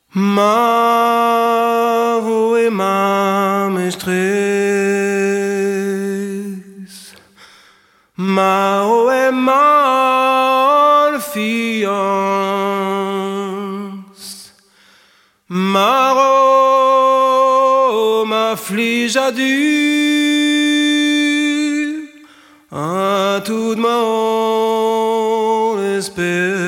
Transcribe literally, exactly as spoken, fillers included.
Ma voix et ma maîtresse, ma voix et ma fiance, ma robe m'afflige à Dieu, à toute mon espérance.